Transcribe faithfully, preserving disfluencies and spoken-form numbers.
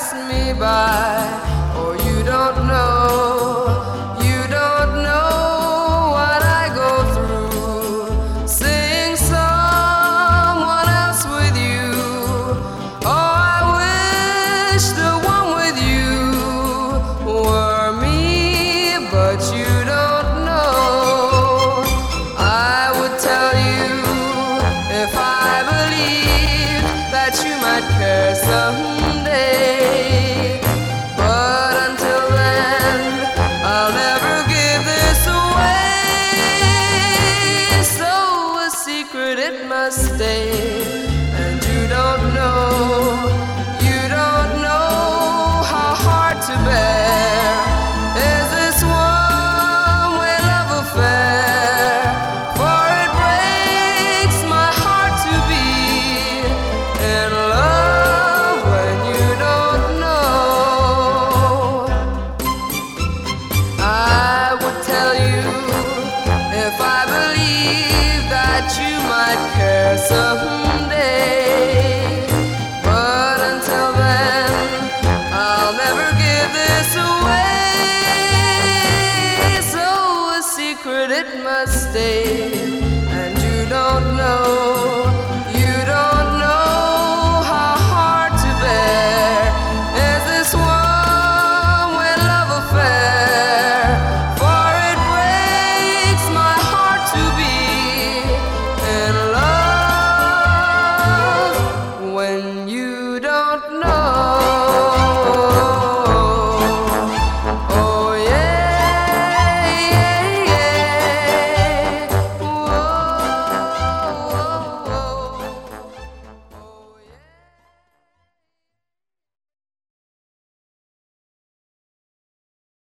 passed me by. Oh, you don't know, you don't know what I go through, seeing someone else with you. Oh, I wish the one with you were me, but you don't know. I would tell you if I believed that you might care someday, but until then I'll never give this away. So a secret it must stay, and you don't know, you don't know how hard to bear is this one-way love affair. For it breaks my heart to be in love when you don't know. I would tell you if I believed that you might care someday, but until then I'll never give this away. So a secret it must stay, and you don't know.